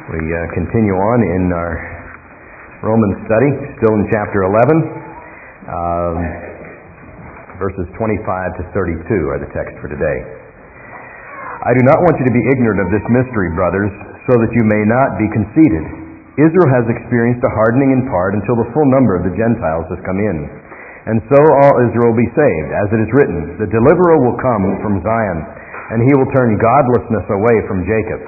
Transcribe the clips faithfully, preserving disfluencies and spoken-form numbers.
We uh, continue on in our Romans study, still in chapter eleven. Um, verses twenty-five to thirty-two are the text for today. I do not want you to be ignorant of this mystery, brothers, so that you may not be conceited. Israel has experienced a hardening in part until the full number of the Gentiles has come in. And so all Israel will be saved, as it is written, the deliverer will come from Zion, and he will turn godlessness away from Jacob.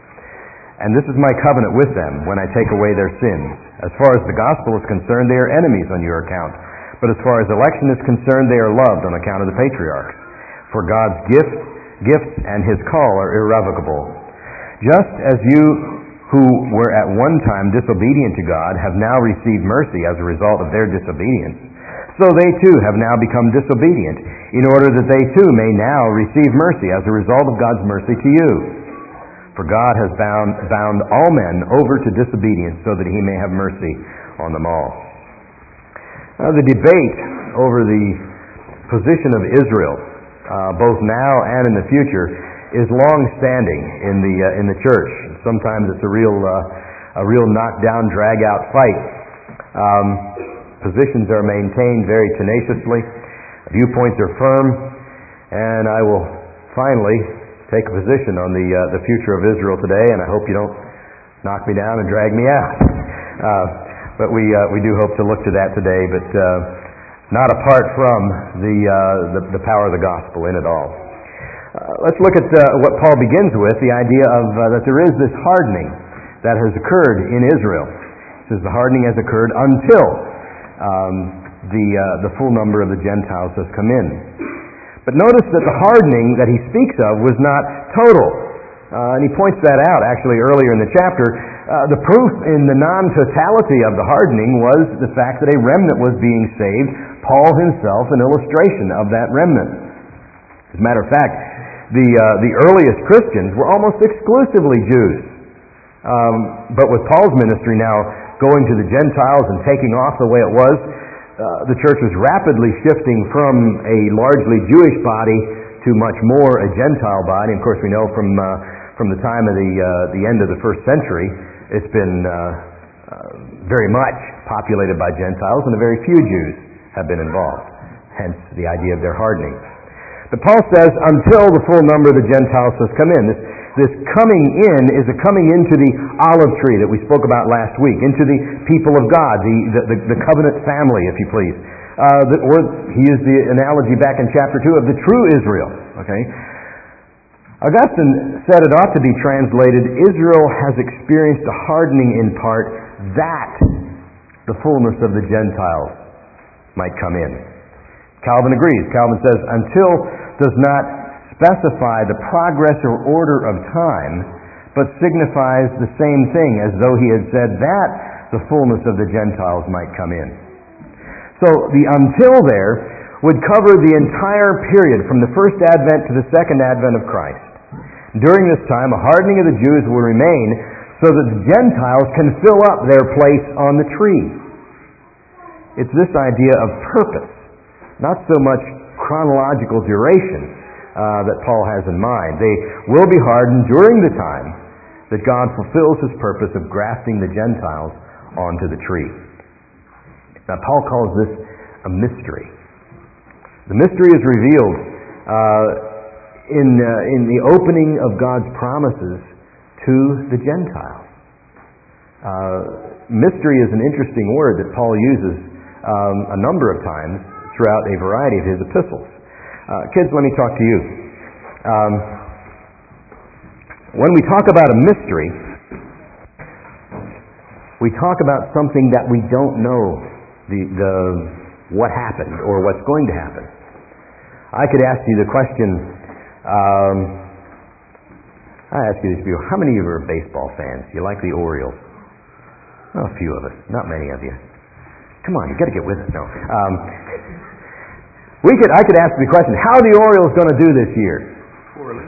And this is my covenant with them when I take away their sins. As far as the gospel is concerned, they are enemies on your account. But as far as election is concerned, they are loved on account of the patriarchs. For God's gift, gifts and his call are irrevocable. Just as you who were at one time disobedient to God have now received mercy as a result of their disobedience, so they too have now become disobedient, in order that they too may now receive mercy as a result of God's mercy to you. For God has bound, bound all men over to disobedience so that he may have mercy on them all. Now, the debate over the position of Israel, uh, both now and in the future, is long-standing in the uh, in the church. Sometimes it's a real uh, a real knock-down, drag-out fight. Um, positions are maintained very tenaciously. Viewpoints are firm, and I will finally take a position on the uh, the future of Israel today, and I hope you don't knock me down and drag me out. Uh, but we uh, we do hope to look to that today, but uh, not apart from the, uh, the the power of the gospel in it all. Uh, let's look at uh, what Paul begins with, the idea of uh, that there is this hardening that has occurred in Israel. He says the hardening has occurred until um, the uh, the full number of the Gentiles has come in. But notice that the hardening that he speaks of was not total. Uh, and he points that out actually earlier in the chapter. Uh, the proof in the non-totality of the hardening was the fact that a remnant was being saved. Paul himself an illustration of that remnant. As a matter of fact, the uh, the earliest Christians were almost exclusively Jews. Um, but with Paul's ministry now going to the Gentiles and taking off the way it was, Uh, the church was rapidly shifting from a largely Jewish body to much more a Gentile body. And of course, we know from uh, from the time of the uh, the end of the first century, it's been uh, uh, very much populated by Gentiles, and a very few Jews have been involved. Hence, the idea of their hardening. But Paul says, until the full number of the Gentiles has come in. This This coming in is a coming into the olive tree that we spoke about last week, into the people of God, the the, the covenant family, if you please. Uh, the, or he used the analogy back in chapter two of the true Israel. Okay, Augustine said it ought to be translated, Israel has experienced a hardening in part that the fullness of the Gentiles might come in. Calvin agrees. Calvin says, until does not specify the progress or order of time, but signifies the same thing as though he had said that the fullness of the Gentiles might come in. So the until there would cover the entire period from the first advent to the second advent of Christ. During this time, a hardening of the Jews will remain so that the Gentiles can fill up their place on the tree. It's this idea of purpose, not so much chronological duration, Uh, that Paul has in mind. They will be hardened during the time that God fulfills his purpose of grafting the Gentiles onto the tree. Now, Paul calls this a mystery. The mystery is revealed uh, in, uh, in the opening of God's promises to the Gentiles. Uh, mystery is an interesting word that Paul uses um, a number of times throughout a variety of his epistles. Uh, kids, let me talk to you. Um, when we talk about a mystery, we talk about something that we don't know the, the what happened or what's going to happen. I could ask you the question, um, I ask you this, how many of you are baseball fans? You like the Orioles? Oh, a few of us, not many of you. Come on, you got to get with it. No. Um, We could, I could ask the question, how are the Orioles going to do this year? Poorly.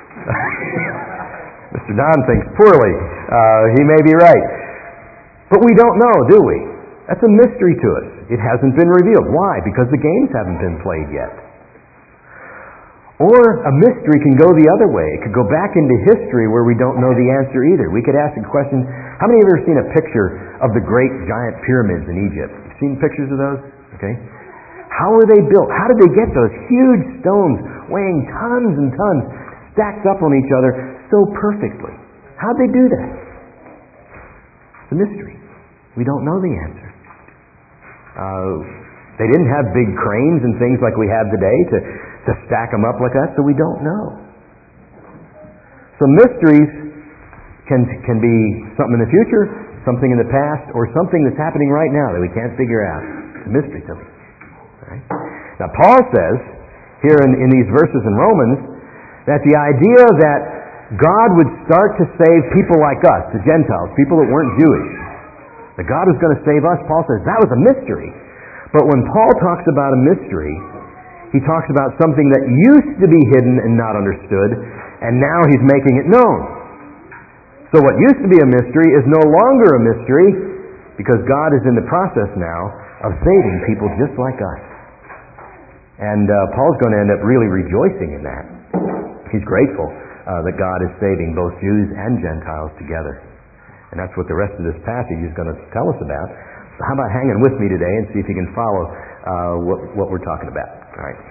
Mister Don thinks poorly. Uh, he may be right. But we don't know, do we? That's a mystery to us. It hasn't been revealed. Why? Because the games haven't been played yet. Or a mystery can go the other way. It could go back into history where we don't know the answer either. We could ask a question, how many of you have ever seen a picture of the great giant pyramids in Egypt? You've seen pictures of those? Okay. How were they built? How did they get those huge stones weighing tons and tons stacked up on each other so perfectly? How'd they do that? It's a mystery. We don't know the answer. Uh, they didn't have big cranes and things like we have today to, to stack them up like that, so we don't know. So mysteries can, can be something in the future, something in the past, or something that's happening right now that we can't figure out. It's a mystery to me. Right? Now Paul says here in, in these verses in Romans that the idea that God would start to save people like us, the Gentiles, people that weren't Jewish, that God was going to save us, Paul says that was a mystery. But when Paul talks about a mystery, he talks about something that used to be hidden and not understood, and now he's making it known. So what used to be a mystery is no longer a mystery because God is in the process now of saving people just like us. And uh, Paul's going to end up really rejoicing in that. He's grateful uh, that God is saving both Jews and Gentiles together. And that's what the rest of this passage is going to tell us about. So how about hanging with me today and see if you can follow uh, what, what we're talking about. All right.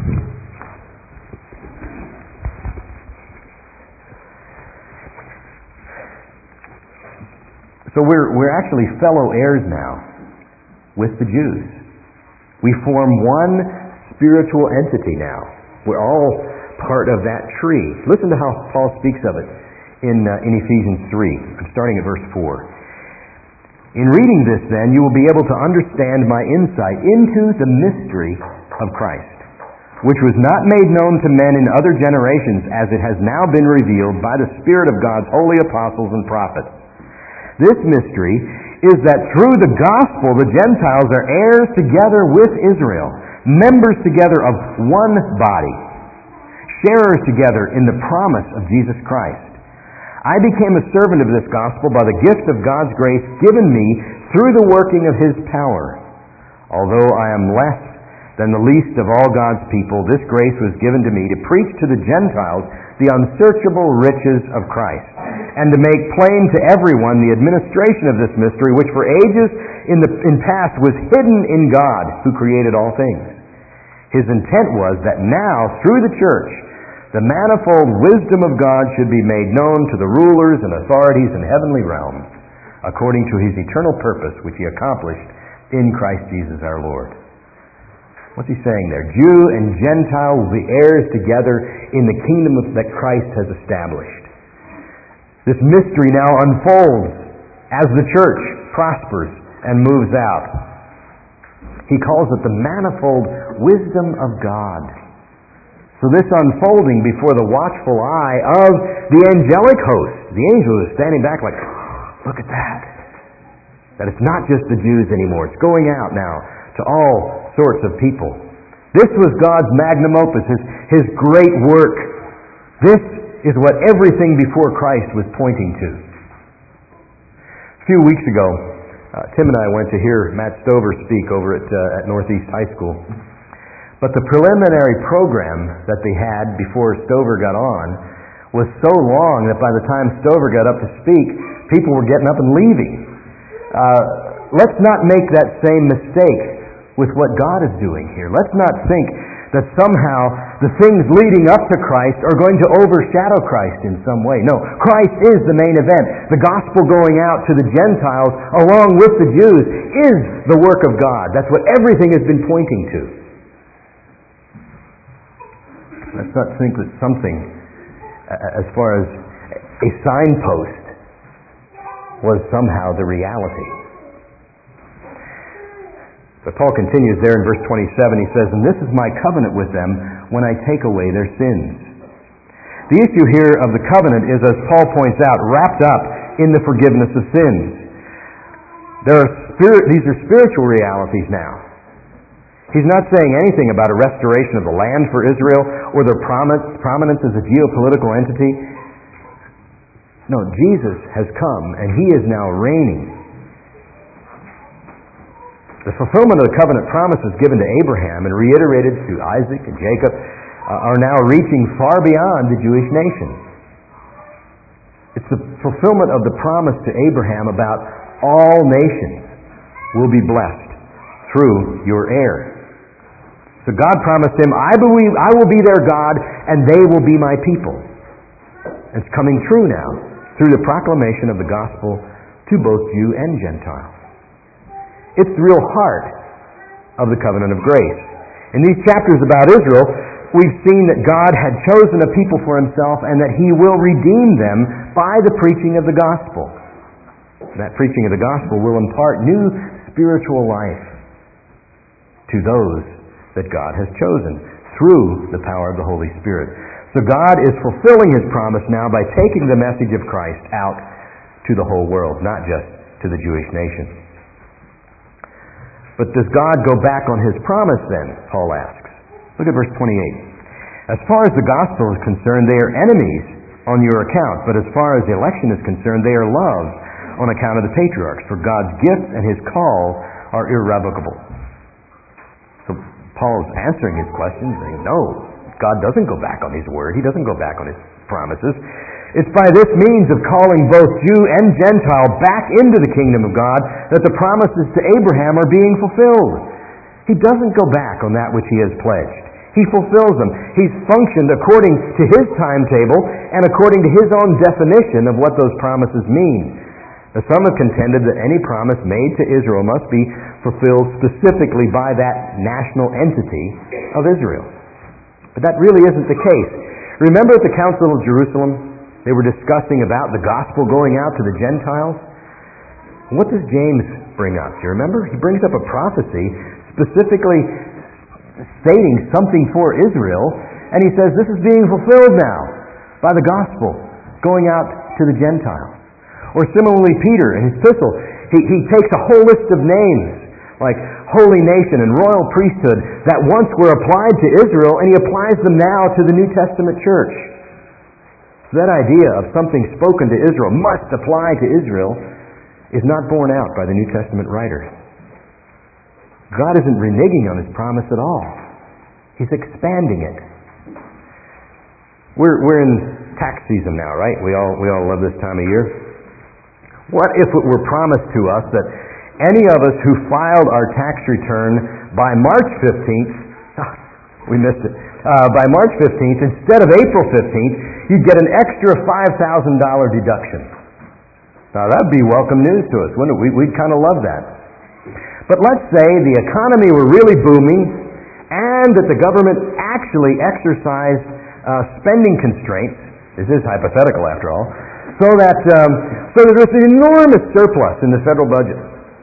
So we're, we're actually fellow heirs now with the Jews. We form one spiritual entity now. We're all part of that tree. Listen to how Paul speaks of it in, uh, in Ephesians three. I'm starting at verse four. In reading this, then, you will be able to understand my insight into the mystery of Christ, which was not made known to men in other generations, as it has now been revealed by the Spirit of God's holy apostles and prophets. This mystery is that through the gospel the Gentiles are heirs together with Israel, members together of one body, sharers together in the promise of Jesus Christ. I became a servant of this gospel by the gift of God's grace given me through the working of His power. Although I am less than the least of all God's people, this grace was given to me to preach to the Gentiles the unsearchable riches of Christ, and to make plain to everyone the administration of this mystery, which for ages in the in past was hidden in God, who created all things. His intent was that now, through the church, the manifold wisdom of God should be made known to the rulers and authorities in heavenly realms, according to His eternal purpose, which He accomplished in Christ Jesus our Lord. What's he saying there? Jew and Gentile will be heirs together in the kingdom that Christ has established. This mystery now unfolds as the church prospers and moves out. He calls it the manifold wisdom of God. So this unfolding before the watchful eye of the angelic host, the angel is standing back like, look at that. That it's not just the Jews anymore. It's going out now to all sorts of people. This was God's magnum opus, his, his great work. This is what everything before Christ was pointing to. A few weeks ago, uh, Tim and I went to hear Matt Stover speak over at, uh, at Northeast High School. But the preliminary program that they had before Stover got on was so long that by the time Stover got up to speak, people were getting up and leaving. Uh, let's not make that same mistake with what God is doing here. Let's not think that somehow the things leading up to Christ are going to overshadow Christ in some way. No, Christ is the main event. The gospel going out to the Gentiles along with the Jews is the work of God. That's what everything has been pointing to. Let's not think that something, as far as a signpost, was somehow the reality. But Paul continues there in verse twenty-seven. He says, "And this is my covenant with them when I take away their sins." The issue here of the covenant is, as Paul points out, wrapped up in the forgiveness of sins. There are spirit, these are spiritual realities now. He's not saying anything about a restoration of the land for Israel or their prominence as a geopolitical entity. No, Jesus has come and He is now reigning. The fulfillment of the covenant promises given to Abraham and reiterated to Isaac and Jacob uh, are now reaching far beyond the Jewish nation. It's the fulfillment of the promise to Abraham about all nations will be blessed through your heir. So God promised him, I believe I will be their God and they will be my people. It's coming true now through the proclamation of the gospel to both Jew and Gentile. It's the real heart of the covenant of grace. In these chapters about Israel, we've seen that God had chosen a people for himself and that he will redeem them by the preaching of the gospel. That preaching of the gospel will impart new spiritual life to those that God has chosen through the power of the Holy Spirit. So God is fulfilling his promise now by taking the message of Christ out to the whole world, not just to the Jewish nation. But does God go back on his promise then, Paul asks. Look at verse twenty-eight. As far as the gospel is concerned, they are enemies on your account, but as far as the election is concerned, they are loved on account of the patriarchs, for God's gift and his call are irrevocable. So Paul's answering his question, saying, no, God doesn't go back on his word. He doesn't go back on his promises. It's by this means of calling both Jew and Gentile back into the kingdom of God that the promises to Abraham are being fulfilled. He doesn't go back on that which he has pledged. He fulfills them. He's functioned according to his timetable and according to his own definition of what those promises mean. Now, some have contended that any promise made to Israel must be fulfilled specifically by that national entity of Israel. But that really isn't the case. Remember at the Council of Jerusalem, they were discussing about the gospel going out to the Gentiles? What does James bring up? Do you remember? He brings up a prophecy specifically stating something for Israel, and he says this is being fulfilled now by the gospel going out to the Gentiles. Or similarly, Peter in his epistle, he, he takes a whole list of names like holy nation and royal priesthood that once were applied to Israel, and he applies them now to the New Testament church. So that idea of something spoken to Israel must apply to Israel is not borne out by the New Testament writers. God isn't reneging on his promise at all. He's expanding it. We're we're in tax season now, right? We all we all love this time of year. What if it were promised to us that any of us who filed our tax return by March fifteenth, we missed it, uh, by March fifteenth, instead of April fifteenth, you'd get an extra five thousand dollars deduction. Now that'd be welcome news to us, wouldn't it? We, we'd kind of love that. But let's say the economy were really booming and that the government actually exercised uh, spending constraints. This is hypothetical after all. So that um, so that there's an enormous surplus in the federal budget.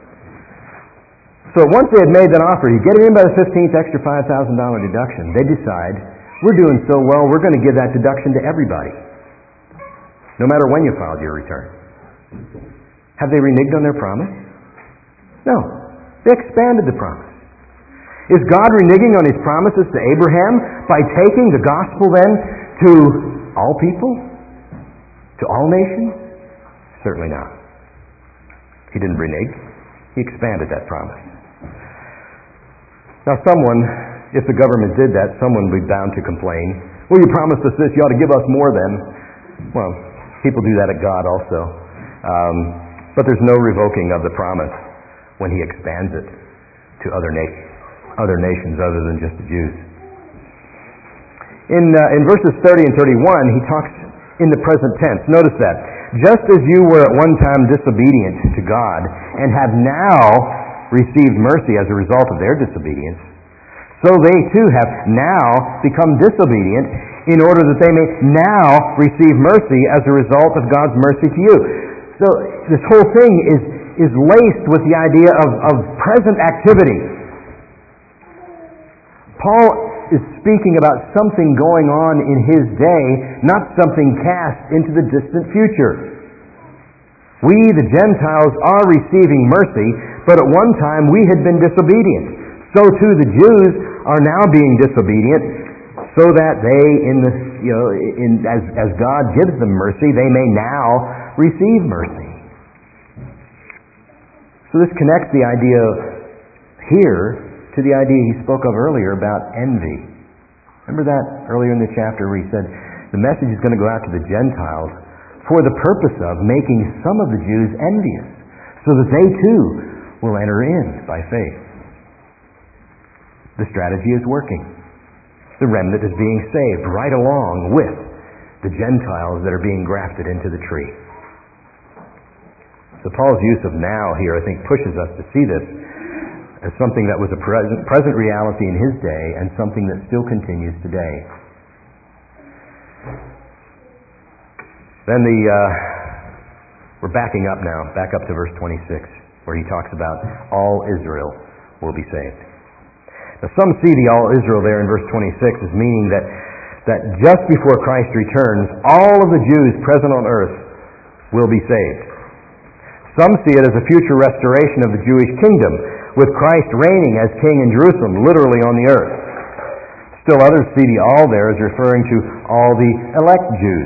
So once they had made that offer, you get it in by the fifteenth, extra five thousand dollars deduction. They decide, we're doing so well, we're going to give that deduction to everybody, no matter when you filed your return. Have they reneged on their promise? No. They expanded the promise. Is God reneging on his promises to Abraham by taking the gospel then to all people? To all nations? Certainly not. He didn't renege. He expanded that promise. Now someone, if the government did that, someone would be bound to complain. Well, you promised us this, you ought to give us more then. Well, people do that at God also. Um, but there's no revoking of the promise when he expands it to other nations, other nations other than just the Jews. In, uh, in verses thirty and thirty-one, he talks in the present tense. Notice that. Just as you were at one time disobedient to God and have now received mercy as a result of their disobedience, so they too have now become disobedient in order that they may now receive mercy as a result of God's mercy to you. So this whole thing is, is laced with the idea of, of present activity. Paul is speaking about something going on in his day, not something cast into the distant future. We, the Gentiles, are receiving mercy, but at one time we had been disobedient. So too the Jews are now being disobedient, so that they, in the you know, in as as God gives them mercy, they may now receive mercy. So this connects the idea here to the idea he spoke of earlier about envy. Remember that earlier in the chapter where he said the message is going to go out to the Gentiles for the purpose of making some of the Jews envious, so that they too will enter in by faith. The strategy is working. The remnant is being saved right along with the Gentiles that are being grafted into the tree. So Paul's use of now here, I think, pushes us to see this as something that was a present, present reality in his day and something that still continues today. Then the uh, we're backing up now, back up to verse twenty-six, where he talks about all Israel will be saved. Now some see the all Israel there in verse twenty-six as meaning that, that just before Christ returns, all of the Jews present on earth will be saved. Some see it as a future restoration of the Jewish kingdom, with Christ reigning as king in Jerusalem, literally on the earth. Still others see the all there as referring to all the elect Jews.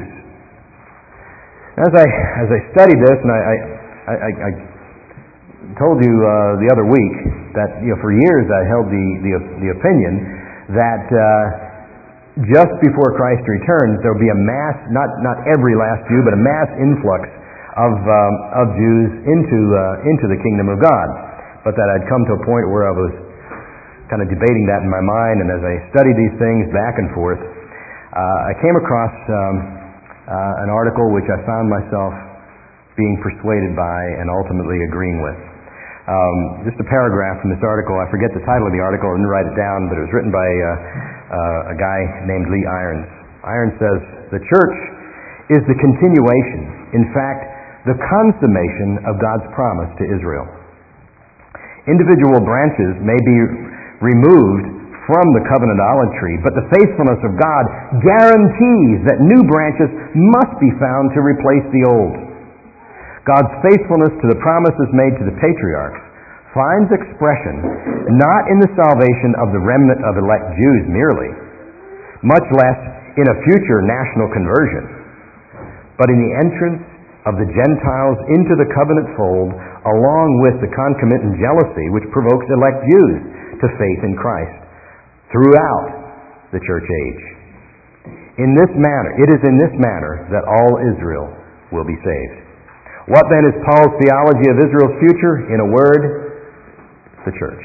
As I as I studied this, and I, I, I, I told you uh, the other week that you know for years I held the the, the opinion that uh, just before Christ returns there will be a mass, not not every last Jew, but a mass influx of um, of Jews into uh, into the kingdom of God. But that I'd come to a point where I was kind of debating that in my mind, and as I studied these things back and forth, uh, I came across um, Uh, an article which I found myself being persuaded by and ultimately agreeing with. Um, just a paragraph from this article. I forget the title of the article. I didn't write it down, but it was written by uh, uh, a guy named Lee Irons. Irons says, "The church is the continuation, in fact, the consummation of God's promise to Israel. Individual branches may be removed from the covenantolatry, but the faithfulness of God guarantees that new branches must be found to replace the old. God's faithfulness to the promises made to the patriarchs finds expression not in the salvation of the remnant of elect Jews merely, much less in a future national conversion, but in the entrance of the Gentiles into the covenant fold, along with the concomitant jealousy which provokes elect Jews to faith in Christ throughout the church age. In this manner, it is in this manner that all Israel will be saved." What then is Paul's theology of Israel's future? In a word, the church.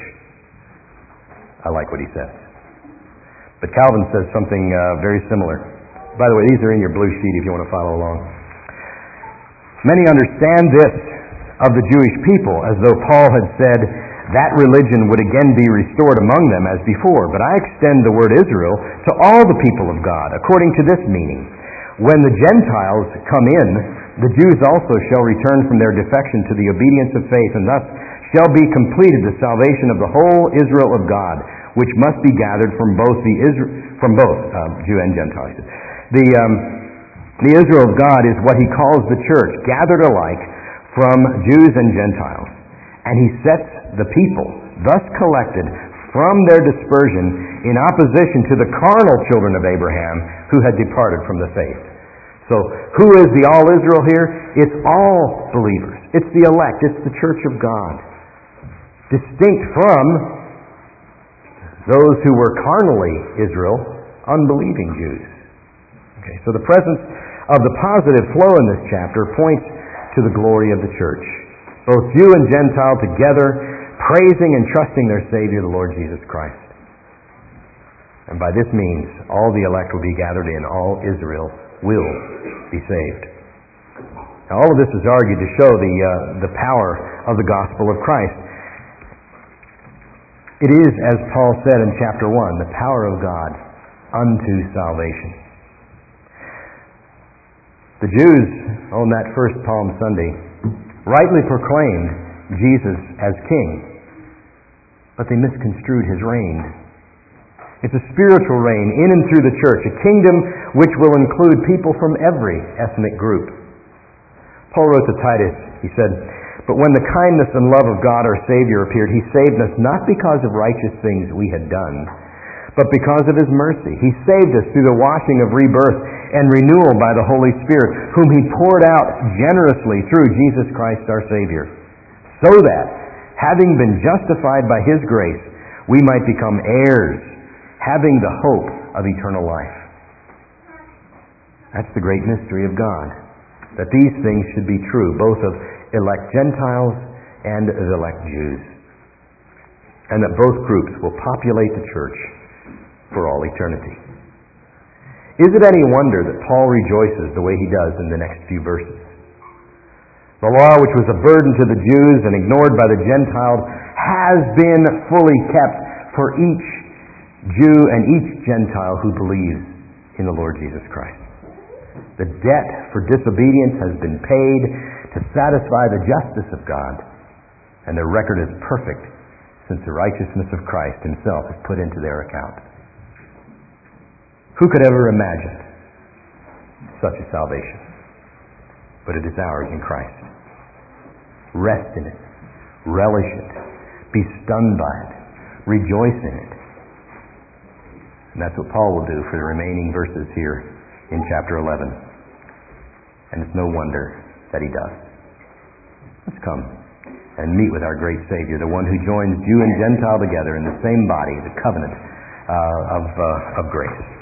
I like what he says. But Calvin says something uh, very similar. By the way, these are in your blue sheet if you want to follow along. Many understand this of the Jewish people as though Paul had said that religion would again be restored among them as before. But I extend the word Israel to all the people of God, according to this meaning. When the Gentiles come in, the Jews also shall return from their defection to the obedience of faith, and thus shall be completed the salvation of the whole Israel of God, which must be gathered from both the Israel, from both um, Jew and Gentile. The, um, the Israel of God is what he calls the church, gathered alike from Jews and Gentiles. And he sets the people, thus collected from their dispersion, in opposition to the carnal children of Abraham who had departed from the faith. So, who is the all Israel here? It's all believers. It's the elect. It's the church of God. Distinct from those who were carnally Israel, unbelieving Jews. Okay, so the presence of the positive flow in this chapter points to the glory of the church. Both Jew and Gentile together, praising and trusting their Savior, the Lord Jesus Christ. And by this means, all the elect will be gathered in. All Israel will be saved. Now, all of this is argued to show the uh, the power of the gospel of Christ. It is, as Paul said in chapter one, the power of God unto salvation. The Jews on that first Palm Sunday rightly proclaimed Jesus as king, but they misconstrued his reign. It's a spiritual reign in and through the church, a kingdom which will include people from every ethnic group. Paul wrote to Titus, he said, "But when the kindness and love of God our Savior appeared, he saved us not because of righteous things we had done, but because of his mercy. He saved us through the washing of rebirth and renewal by the Holy Spirit, whom he poured out generously through Jesus Christ our Savior, so that, having been justified by his grace, we might become heirs, having the hope of eternal life. That's the great mystery of God, that these things should be true, both of elect Gentiles and of elect Jews, and that both groups will populate the church for all eternity. Is it any wonder that Paul rejoices the way he does in the next few verses? The law, which was a burden to the Jews and ignored by the Gentiles, has been fully kept for each Jew and each Gentile who believes in the Lord Jesus Christ. The debt for disobedience has been paid to satisfy the justice of God, and their record is perfect since the righteousness of Christ himself is put into their account. Who could ever imagine such a salvation? But it is ours in Christ. Rest in it. Relish it. Be stunned by it. Rejoice in it. And that's what Paul will do for the remaining verses here in chapter eleven. And it's no wonder that he does. Let's come and meet with our great Savior, the one who joins Jew and Gentile together in the same body, the covenant uh, of, uh, of grace.